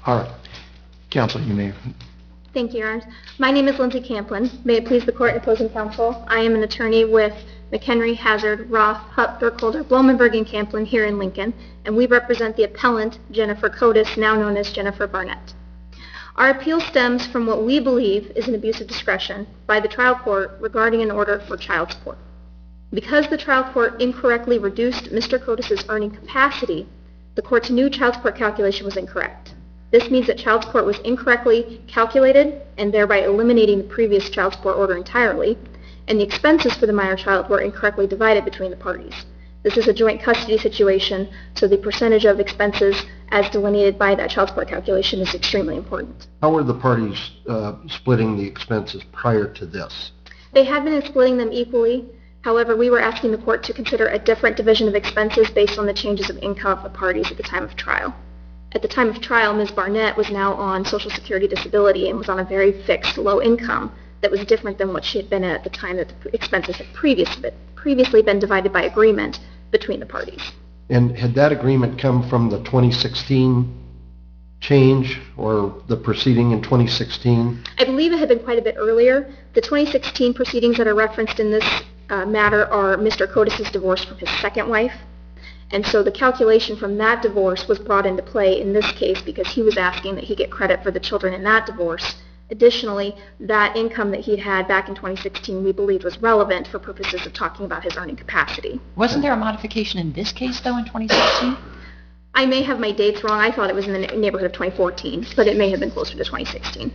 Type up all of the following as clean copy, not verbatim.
All right. Counsel, you may. Thank you, Your Honor. My name is Lindsay Camplin. May it please the court and opposing counsel, I am an attorney with McHenry, Hazard, Roth, Hutt, Burkholder, Blomenberg, and Camplin here in Lincoln, and we represent the appellant, Jennifer Kotis, now known as Jennifer Barnett. Our appeal stems from what we believe is an abuse of discretion by the trial court regarding an order for child support. Because the trial court incorrectly reduced Mr. Kotis' earning capacity, the court's new child support calculation was incorrect. This means that child support was incorrectly calculated and thereby eliminating the previous child support order entirely, and the expenses for the minor child were incorrectly divided between the parties. This is a joint custody situation, so the percentage of expenses as delineated by that child support calculation is extremely important. How were the parties splitting the expenses prior to this? They had been splitting them equally. However, we were asking the court to consider a different division of expenses based on the changes of income of the parties at the time of trial. At the time of trial, Ms. Barnett was now on Social Security disability and was on a very fixed low income that was different than what she had been at the time that the expenses had previously been divided by agreement between the parties. And had that agreement come from the 2016 change or the proceeding in 2016? I believe it had been quite a bit earlier. The 2016 proceedings that are referenced in this matter are Mr. Kotis' divorce from his second wife. And so the calculation from that divorce was brought into play in this case because he was asking that he get credit for the children in that divorce. Additionally, that income that he'd had back in 2016 we believe was relevant for purposes of talking about his earning capacity. Wasn't there a modification in this case, though, in 2016? I may have my dates wrong. I thought it was in the neighborhood of 2014, but it may have been closer to 2016.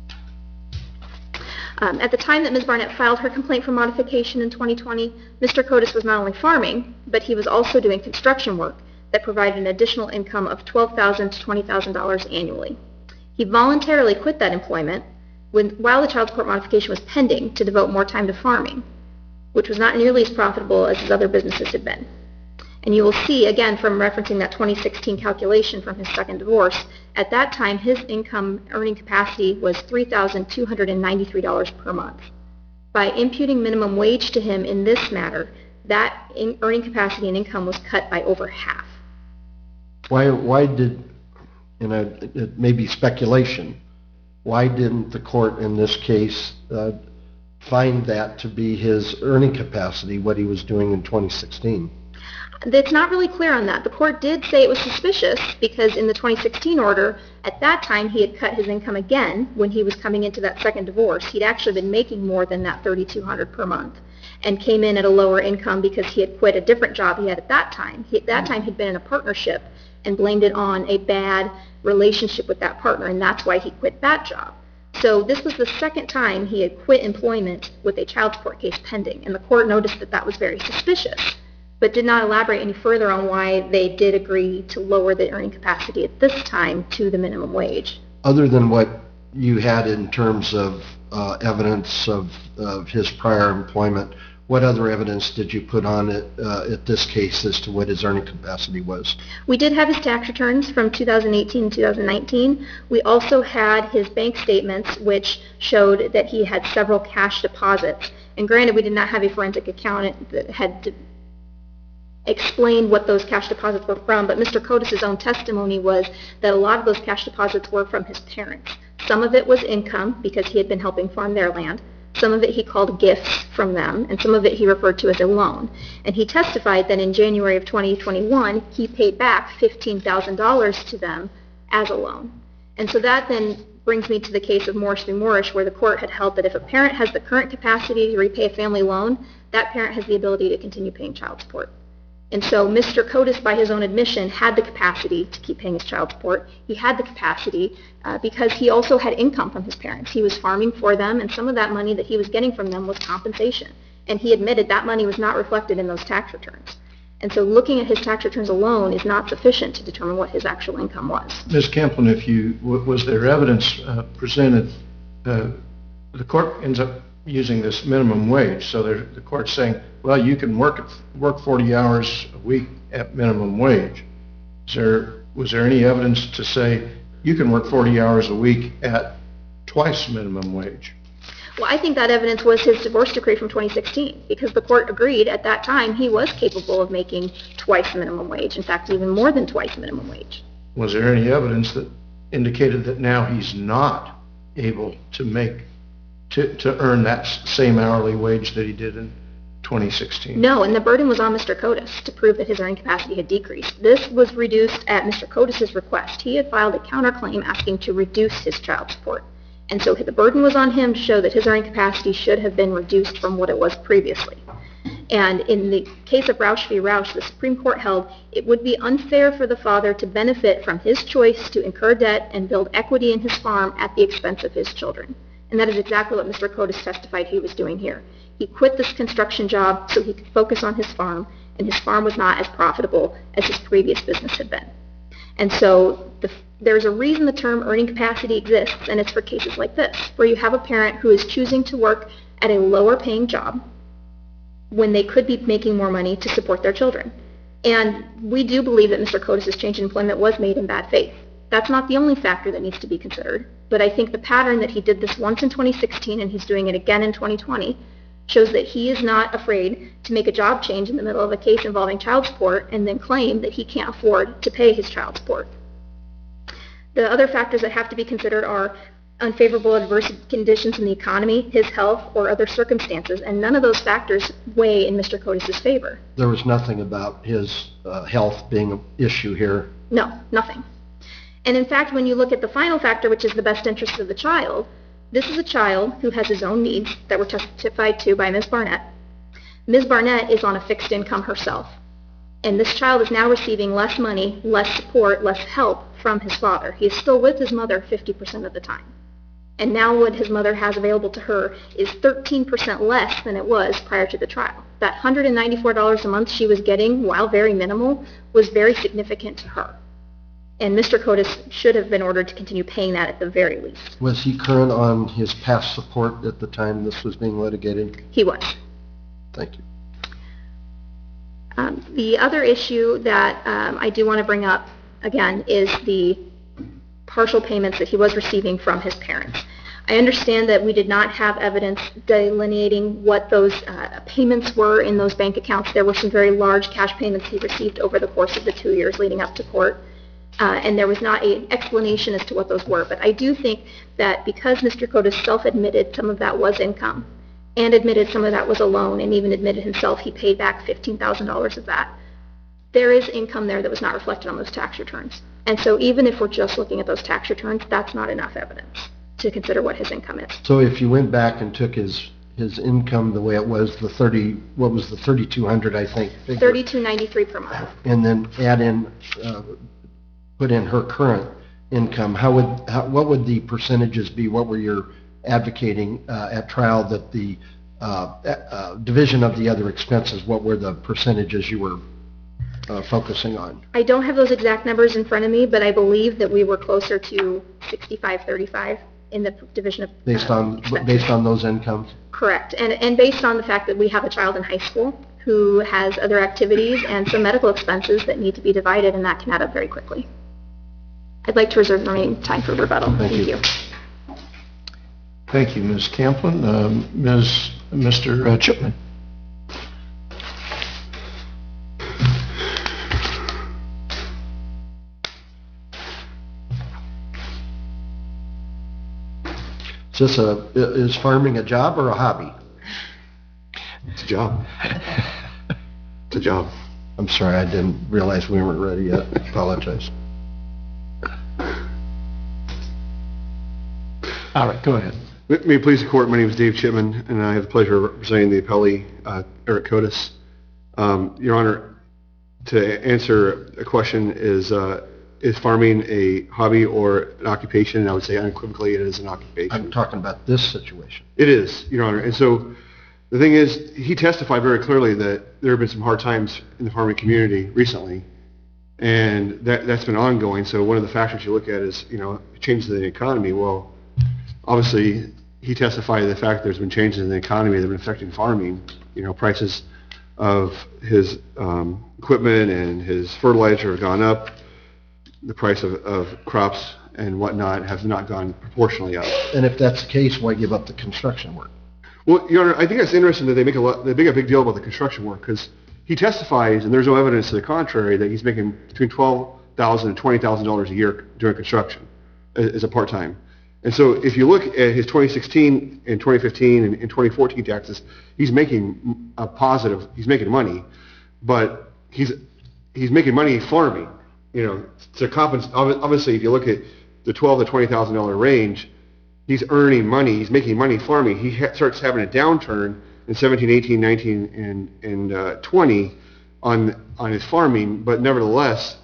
At the time that Ms. Barnett filed her complaint for modification in 2020, Mr. Kotis was not only farming, but he was also doing construction work that provided an additional income of $12,000 to $20,000 annually. He voluntarily quit that employment while the child support modification was pending to devote more time to farming, which was not nearly as profitable as his other businesses had been. And you will see, again, from referencing that 2016 calculation from his second divorce, at that time his income earning capacity was $3,293 per month. By imputing minimum wage to him in this matter, that earning capacity and income was cut by over half. Why did, it may be speculation, why didn't the court in this case find that to be his earning capacity, what he was doing in 2016? It's not really clear on that. The court did say it was suspicious because in the 2016 order, at that time he had cut his income again when he was coming into that second divorce. He'd actually been making more than that $3,200 per month and came in at a lower income because he had quit a different job he had at that time. At that time he'd been in a partnership and blamed it on a bad relationship with that partner, and that's why he quit that job. So this was the second time he had quit employment with a child support case pending, and the court noticed that that was very suspicious, but did not elaborate any further on why they did agree to lower the earning capacity at this time to the minimum wage. Other than what you had in terms of evidence of his prior employment, what other evidence did you put on it at this case as to what his earning capacity was? We did have his tax returns from 2018 and 2019. We also had his bank statements, which showed that he had several cash deposits. And granted, we did not have a forensic accountant that had explain what those cash deposits were from, but Mr. Kotis' own testimony was that a lot of those cash deposits were from his parents. Some of it was income because he had been helping farm their land. Some of it he called gifts from them, and some of it he referred to as a loan. And he testified that in January of 2021, he paid back $15,000 to them as a loan. And so that then brings me to the case of Morris v. Morris, where the court had held that if a parent has the current capacity to repay a family loan, that parent has the ability to continue paying child support. And so Mr. Kotis, by his own admission, had the capacity to keep paying his child support. He had the capacity because he also had income from his parents. He was farming for them, and some of that money that he was getting from them was compensation. And he admitted that money was not reflected in those tax returns. And so looking at his tax returns alone is not sufficient to determine what his actual income was. Ms. Camplin, was there evidence presented, the court ends up using this minimum wage, so the court's saying, well, you can work 40 hours a week at minimum wage. Was there any evidence to say you can work 40 hours a week at twice minimum wage? Well, I think that evidence was his divorce decree from 2016, because the court agreed at that time he was capable of making twice minimum wage, in fact, even more than twice minimum wage. Was there any evidence that indicated that now he's not able to earn that same hourly wage that he did in 2016. No, and the burden was on Mr. Kotis to prove that his earning capacity had decreased. This was reduced at Mr. Kotis's request. He had filed a counterclaim asking to reduce his child support. And so the burden was on him to show that his earning capacity should have been reduced from what it was previously. And in the case of Roush v. Roush, the Supreme Court held it would be unfair for the father to benefit from his choice to incur debt and build equity in his farm at the expense of his children. And that is exactly what Mr. Kotis testified he was doing here. He quit this construction job so he could focus on his farm, and his farm was not as profitable as his previous business had been. And so there's a reason the term earning capacity exists, and it's for cases like this, where you have a parent who is choosing to work at a lower paying job when they could be making more money to support their children. And we do believe that Mr. Kotis' change in employment was made in bad faith. That's not the only factor that needs to be considered, but I think the pattern that he did this once in 2016 and he's doing it again in 2020 shows that he is not afraid to make a job change in the middle of a case involving child support and then claim that he can't afford to pay his child support. The other factors that have to be considered are unfavorable adverse conditions in the economy, his health, or other circumstances, and none of those factors weigh in Mr. Kotis' favor. There was nothing about his health being an issue here. No, nothing. And in fact, when you look at the final factor, which is the best interest of the child, this is a child who has his own needs that were testified to by Ms. Barnett. Ms. Barnett is on a fixed income herself, and this child is now receiving less money, less support, less help from his father. He is still with his mother 50% of the time. And now what his mother has available to her is 13% less than it was prior to the trial. That $194 a month she was getting, while very minimal, was very significant to her. And Mr. Kotis should have been ordered to continue paying that at the very least. Was he current on his past support at the time this was being litigated? He was. Thank you. The other issue that I do want to bring up, again, is the partial payments that he was receiving from his parents. I understand that we did not have evidence delineating what those payments were in those bank accounts. There were some very large cash payments he received over the course of the 2 years leading up to court. And there was not an explanation as to what those were. But I do think that because Mr. Kotis self-admitted some of that was income and admitted some of that was a loan and even admitted himself he paid back $15,000 of that, there is income there that was not reflected on those tax returns. And so even if we're just looking at those tax returns, that's not enough evidence to consider what his income is. So if you went back and took his income the way it was, what was the 3,200, I think? Figure, $32.93 per month. and then add in, put in her current income, what would the percentages be? What were you advocating at trial that the division of the other expenses, what were the percentages you were focusing on? I don't have those exact numbers in front of me, but I believe that we were closer to 65-35 in the division of based on those incomes? Correct, and based on the fact that we have a child in high school who has other activities and some medical expenses that need to be divided, and that can add up very quickly. I'd like to reserve the remaining time for rebuttal. Thank you. Thank you, Ms. Camplin. Mr. Chipman. Is farming a job or a hobby? It's a job. It's a job. I'm sorry, I didn't realize we weren't ready yet. Apologize. All right, go ahead. May it please the court, my name is Dave Chipman, and I have the pleasure of representing the appellee, Eric Kotis. Your Honor, to answer a question, is farming a hobby or an occupation? And I would say unequivocally it is an occupation. I'm talking about this situation. It is, Your Honor. And so the thing is, he testified very clearly that there have been some hard times in the farming community recently, and that's been ongoing. So one of the factors you look at is, changes in the economy. Well, obviously, he testified to the fact that there's been changes in the economy that have been affecting farming. Prices of his equipment and his fertilizer have gone up. The price of crops and whatnot have not gone proportionally up. And if that's the case, why give up the construction work? Well, Your Honor, I think it's interesting that they make a big deal about the construction work, because he testifies, and there's no evidence to the contrary, that he's making between $12,000 and $20,000 a year during construction. as a part-time. And so if you look at his 2016 and 2015 and 2014 taxes, he's making a positive, he's making money, but he's making money farming, to compensate. Obviously, if you look at the $12,000 to $20,000 range, he's earning money, he's making money farming. He starts having a downturn in 17, 18, 19, and 20 on his farming, but nevertheless,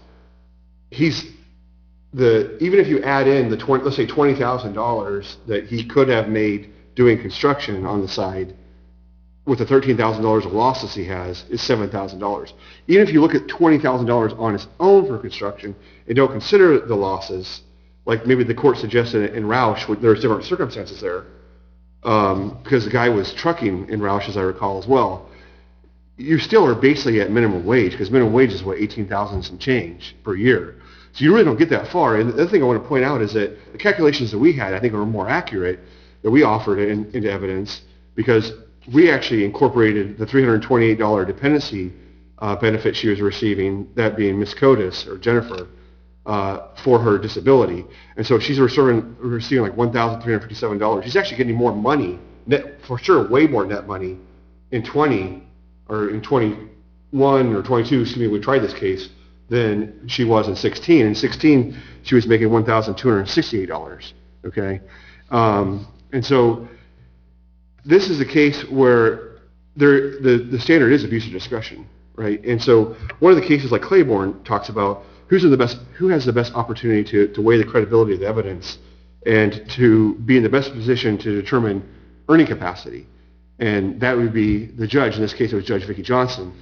even if you add in let's say $20,000 that he could have made doing construction on the side, with the $13,000 of losses he has, is $7,000. Even if you look at $20,000 on its own for construction and don't consider the losses, like maybe the court suggested in Roush, there's different circumstances there, because the guy was trucking in Roush, as I recall, as well. You still are basically at minimum wage, because minimum wage is, $18,000 and some change per year. So you really don't get that far. And the other thing I want to point out is that the calculations that we had, I think, are more accurate, that we offered into evidence, because we actually incorporated the $328 dependency benefit she was receiving, that being Miss Cotis, or Jennifer, for her disability. And so she's receiving like $1,357. She's actually getting more money, for sure, way more net money in 20, or in 21 or 22, excuse me, we tried this case, than she was in 16. In 16, she was making $1,268, okay? And so this is a case where the standard is abuse of discretion, right? And so one of the cases like Claiborne talks about who has the best opportunity to weigh the credibility of the evidence and to be in the best position to determine earning capacity. And that would be the judge. In this case, it was Judge Vicki Johnson.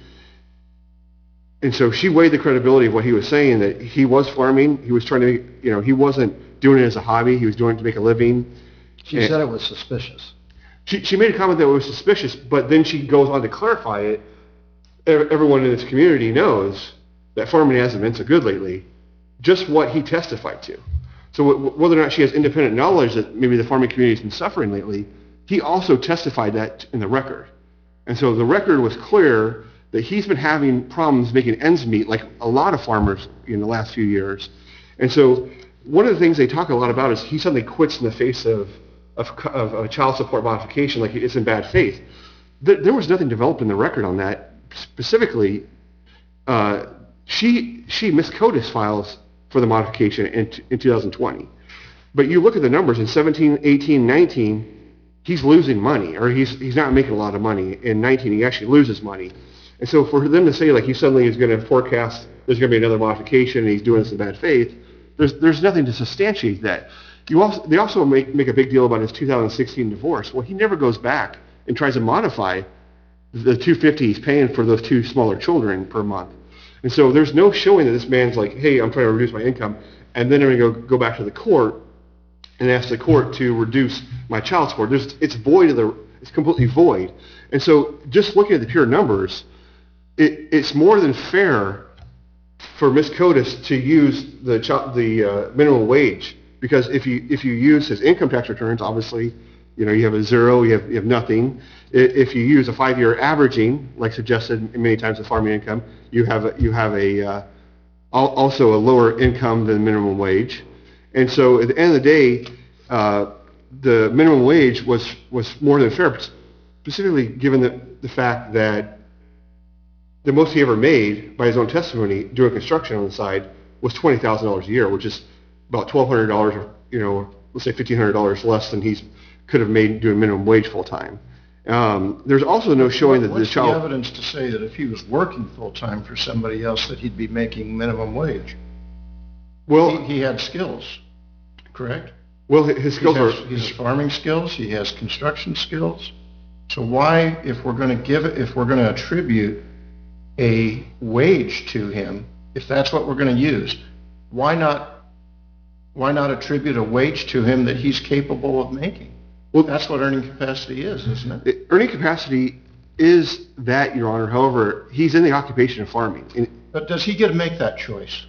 And so she weighed the credibility of what he was saying, that he was farming, he was trying to, he wasn't doing it as a hobby, he was doing it to make a living. She said it was suspicious. She made a comment that it was suspicious, but then she goes on to clarify it. Everyone in this community knows that farming hasn't been so good lately, just what he testified to. So whether or not she has independent knowledge that maybe the farming community has been suffering lately, he also testified that in the record. And so the record was clear that he's been having problems making ends meet, like a lot of farmers in the last few years. And so one of the things they talk a lot about is he suddenly quits in the face of a child support modification, like it's in bad faith. There was nothing developed in the record on that. Specifically, Miss Cotis files for the modification in 2020. But you look at the numbers in 17, 18, 19, he's losing money, or he's not making a lot of money. In 19, he actually loses money. And so for them to say, like, he suddenly is going to forecast there's going to be another modification and he's doing this in bad faith, there's nothing to substantiate that. They also make a big deal about his 2016 divorce. Well, he never goes back and tries to modify the $250 he's paying for those two smaller children per month. And so there's no showing that this man's like, hey, I'm trying to reduce my income, and then I'm going to go back to the court and ask the court to reduce my child support. It's void it's completely void. And so just looking at the pure numbers, it's more than fair for Ms. Cotis to use the minimum wage, because if you use his income tax returns, obviously, you have a zero, you have nothing. If you use a 5-year averaging, like suggested many times with farming income, you have also a lower income than minimum wage. And so at the end of the day, the minimum wage was more than fair, specifically given the fact that the most he ever made, by his own testimony, doing construction on the side, was $20,000 a year, which is about $1,200, or let's say $1,500 less than he could have made doing minimum wage full time. There's also no showing that the child. What's the evidence to say that if he was working full time for somebody else, that he'd be making minimum wage? Well, he had skills, correct? Well, his skills he has farming skills. He has construction skills. So why, if we're going to attribute a wage to him, if that's what we're going to use, why not attribute a wage to him that he's capable of making? Well, that's what earning capacity is, isn't it? Earning capacity is that, Your Honor. However, he's in the occupation of farming. But does he get to make that choice?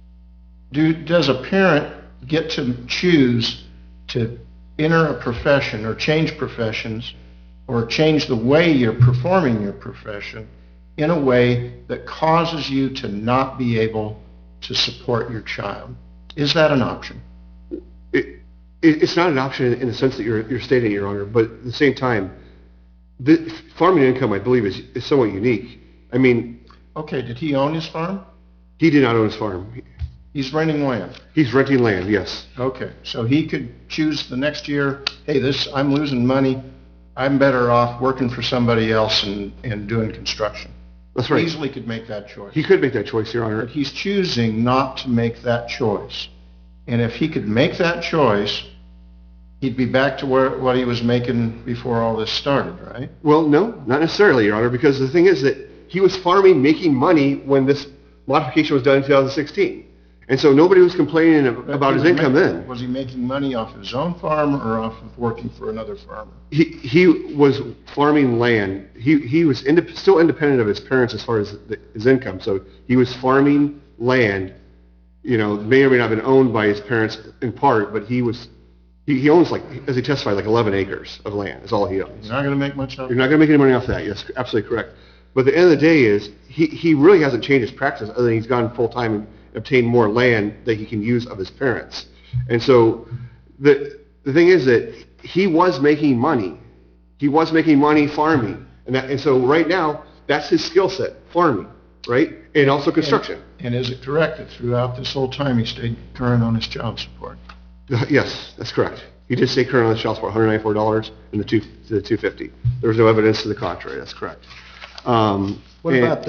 Does a parent get to choose to enter a profession or change professions or change the way you're performing your profession in a way that causes you to not be able to support your child? Is that an option? It's not an option in the sense that you're stating, Your Honor, but at the same time, the farming income, I believe, is somewhat unique. I mean, Okay, did he own his farm? he did not own his farm. He's renting land. He's renting land, yes. Okay, so he could choose the next year, hey, I'm losing money, I'm better off working for somebody else and doing construction. That's right. Easily could make that choice. He could make that choice, Your Honor. But he's choosing not to make that choice. And if he could make that choice, he'd be back to what he was making before all this started, right? Well, no, not necessarily, Your Honor, because the thing is that he was farming, making money when this modification was done in 2016. And so nobody was complaining about his income then. Was he making money off his own farm or off of working for another farmer? He was farming land. He was still independent of his parents as far as his income. So he was farming land, may or may not have been owned by his parents in part, but he owns, like, as he testified, like 11 acres of land is all he owns. You're not going to make much off You're not going to make any money off that. Yes, absolutely correct. But at the end of the day is he really hasn't changed his practice other than he's gone full-time and obtained more land that he can use of his parents. And so the thing is that he was making money. He was making money farming. And so right now, that's his skill set, farming, right? And also construction. And is it correct that throughout this whole time he stayed current on his child support? Yes, that's correct. He did stay current on the child support, $194 and the $250. There was no evidence to the contrary. That's correct. What about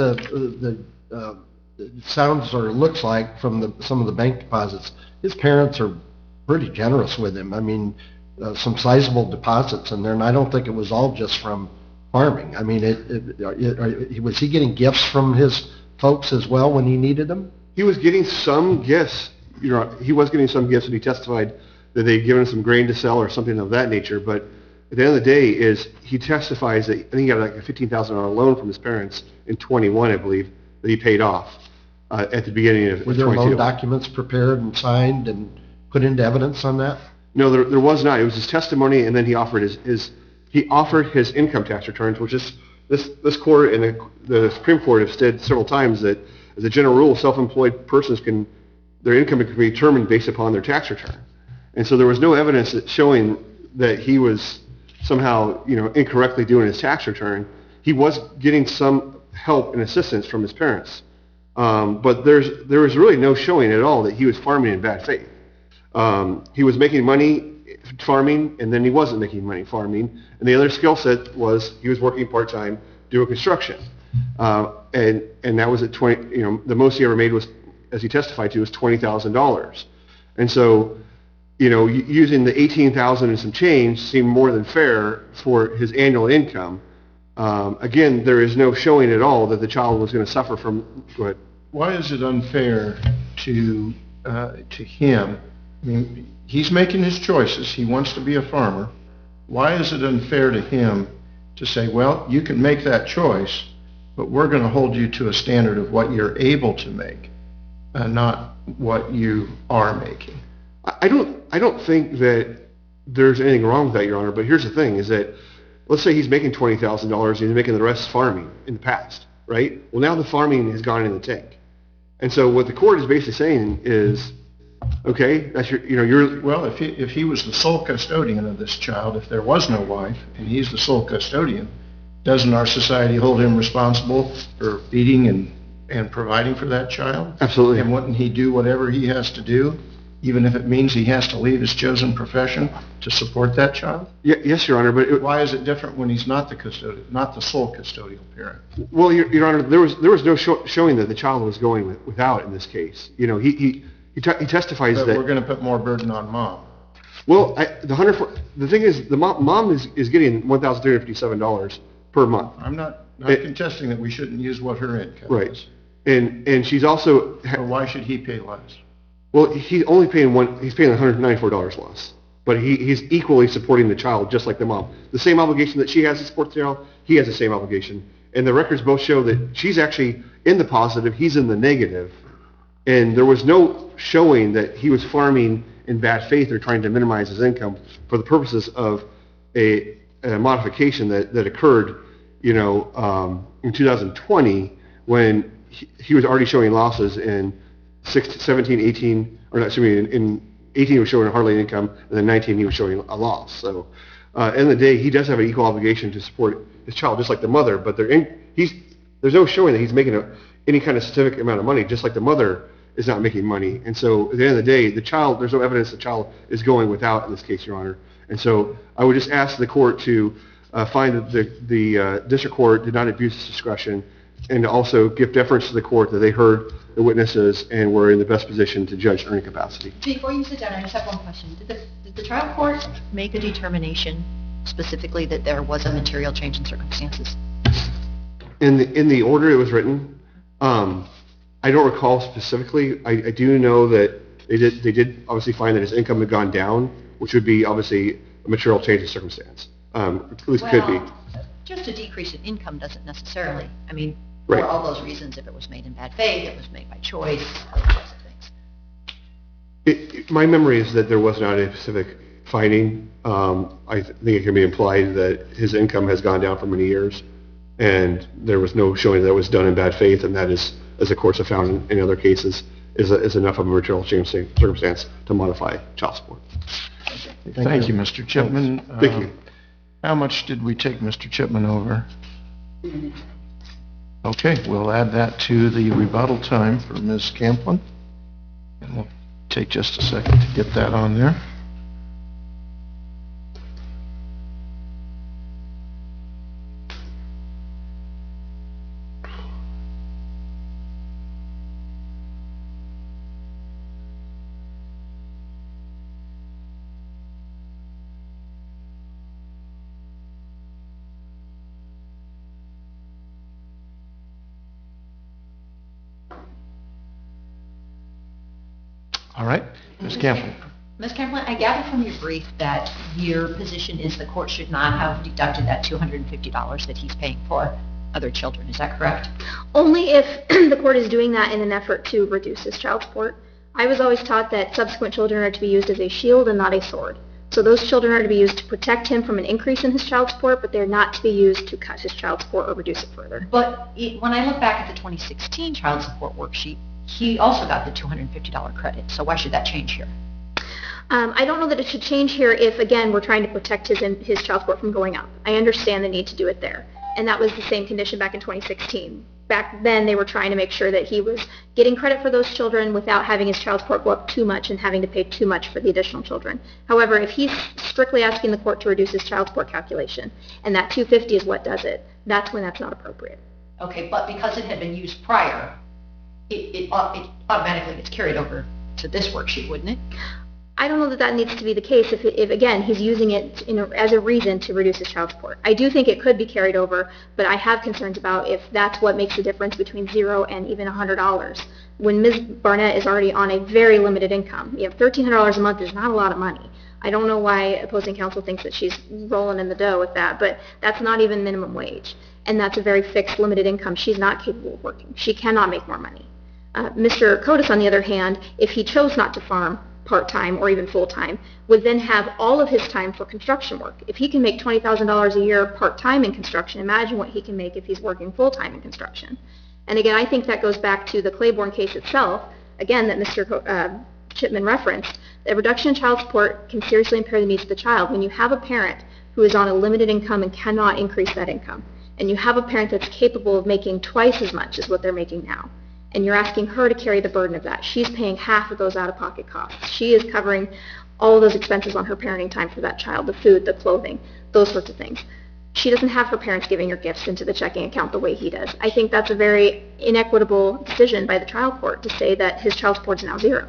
it sounds or looks like from some of the bank deposits, his parents are pretty generous with him. I mean, some sizable deposits in there, and I don't think it was all just from farming. I mean, was he getting gifts from his folks as well when he needed them? He was getting some gifts. He was getting some gifts, and he testified that they'd given him some grain to sell or something of that nature. But at the end of the day, he testifies that I think he got like a $15,000 loan from his parents in 21, I believe, that he paid off at the beginning of 22. Were there loan documents prepared and signed and put into evidence on that? No, there was not. It was his testimony, and then he offered his income tax returns, which is this court and the Supreme Court have said several times that as a general rule, self-employed persons their income can be determined based upon their tax return. And so there was no evidence showing that he was somehow, incorrectly doing his tax return. He was getting some help and assistance from his parents. But there was really no showing at all that he was farming in bad faith. He was making money farming, and then he wasn't making money farming. And the other skill set was he was working part-time doing construction. And that was at 20, the most he ever made was, as he testified to, was $20,000. And so, using the $18,000 and some change seemed more than fair for his annual income. Again, there is no showing at all that the child was going to suffer from. Go ahead. Why is it unfair to him? I mean, he's making his choices. He wants to be a farmer. Why is it unfair to him to say, well, you can make that choice, but we're going to hold you to a standard of what you're able to make, not what you are making? I don't think that there's anything wrong with that, Your Honor. But here's the thing: is that let's say he's making $20,000 and he's making the rest farming in the past, right? Well, now the farming has gone in the tank, and so what the court is basically saying is, okay, that's your. Well, if he was the sole custodian of this child, if there was no wife and he's the sole custodian, doesn't our society hold him responsible for feeding and providing for that child? Absolutely. And wouldn't he do whatever he has to do, even if it means he has to leave his chosen profession to support that child? Yes, Your Honor, but why is it different when he's not the custodian, not the sole custodial parent? Well, Your Honor, there was no showing that the child was going without in this case. He testifies but that we're going to put more burden on mom. Well, the thing is, the mom is getting $1,357 per month. I'm not contesting that we shouldn't use what her income Right. is. And she's also. So why should he pay less? Well, he's only paying he's paying $194 less, but he's equally supporting the child just like the mom. The same obligation that she has to support the child, he has the same obligation. And the records both show that she's actually in the positive, he's in the negative. And there was no showing that he was farming in bad faith or trying to minimize his income for the purposes of a modification that occurred, in 2020 when he was already showing losses in 17, 18, or not, excuse me, in 18 he was showing hardly income, and then 19 he was showing a loss. So at the end of the day, he does have an equal obligation to support his child, just like the mother, but there's no showing that he's making any kind of specific amount of money, just like the mother is not making money. And so at the end of the day, the child, there's no evidence the child is going without in this case, Your Honor. And so I would just ask the court to find that the district court did not abuse its discretion, and to also give deference to the court that they heard the witnesses and were in the best position to judge earning capacity. Before you sit down, I just have one question. Did the trial court make a determination specifically that there was a material change in circumstances? In the order it was written, I don't recall specifically. I do know that they did obviously find that his income had gone down, which would be obviously a material change in circumstance. At least could be. Just a decrease in income doesn't necessarily, I mean, Right. for all those reasons, if it was made in bad faith, it was made by choice, other types of things. My memory is that there was not a specific finding. I think it can be implied that his income has gone down for many years, and there was no showing that it was done in bad faith, and that is, as the courts have found in other cases, is enough of a material change in circumstance to modify child support. Thank you, Mr. Chipman. Thank you. How much did we take Mr. Chipman over? Okay, we'll add that to the rebuttal time for Ms. Camplin. And we'll take just a second to get that on there. All right, Ms. Camplin. Ms. Camplin, I gather from your brief that your position is the court should not have deducted that $250 that he's paying for other children. Is that correct? Only if the court is doing that in an effort to reduce his child support. I was always taught that subsequent children are to be used as a shield and not a sword. So those children are to be used to protect him from an increase in his child support, but they're not to be used to cut his child support or reduce it further. But when I look back at the 2016 child support worksheet, he also got the $250 credit. So why should that change here? I don't know that it should change here if, again, we're trying to protect his child support from going up. I understand the need to do it there. And that was the same condition back in 2016. Back then, they were trying to make sure that he was getting credit for those children without having his child support go up too much and having to pay too much for the additional children. However, if he's strictly asking the court to reduce his child support calculation, and that $250 is what does it, that's when that's not appropriate. Okay, but because it had been used prior, it automatically gets carried over to this worksheet, wouldn't it? I don't know that that needs to be the case if again, he's using it as a reason to reduce his child support. I do think it could be carried over, but I have concerns about if that's what makes the difference between $0 and even $100. When Ms. Barnett is already on a very limited income, $1,300 a month is not a lot of money. I don't know why opposing counsel thinks that she's rolling in the dough with that, but that's not even minimum wage. And that's a very fixed, limited income. She's not capable of working. She cannot make more money. Mr. Kotis, on the other hand, if he chose not to farm part-time or even full-time, would then have all of his time for construction work. If he can make $20,000 a year part-time in construction, imagine what he can make if he's working full-time in construction. And again, I think that goes back to the Claiborne case itself, again, that Mr. Chipman referenced. A reduction in child support can seriously impair the needs of the child. When you have a parent who is on a limited income and cannot increase that income, and you have a parent that's capable of making twice as much as what they're making now, and you're asking her to carry the burden of that. She's paying half of those out-of-pocket costs. She is covering all of those expenses on her parenting time for that child, the food, the clothing, those sorts of things. She doesn't have her parents giving her gifts into the checking account the way he does. I think that's a very inequitable decision by the trial court to say that his child support is now $0.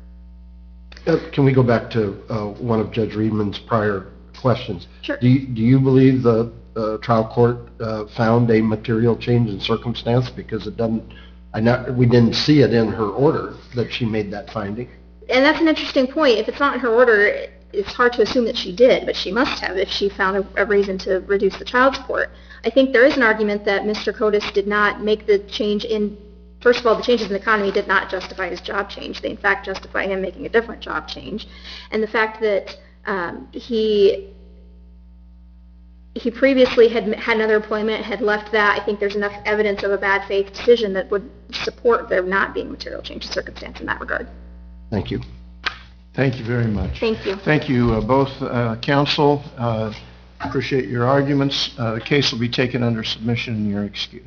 Can we go back to one of Judge Riedman's prior questions? Sure. Do you believe the trial court found a material change in circumstance? Because it doesn't, we didn't see it in her order that she made that finding. And that's an interesting point. If it's not in her order, it's hard to assume that she did, but she must have if she found a reason to reduce the child support. I think there is an argument that Mr. Kotis did not make the change in, first of all, the changes in the economy did not justify his job change. They, in fact, justify him making a different job change. And the fact that he previously had another employment, had left that, I think there's enough evidence of a bad faith decision that would support there not being material change in circumstance in that regard. Thank you. Thank you very much. Thank you. Thank you, both counsel. Appreciate your arguments. The case will be taken under submission and your excuse.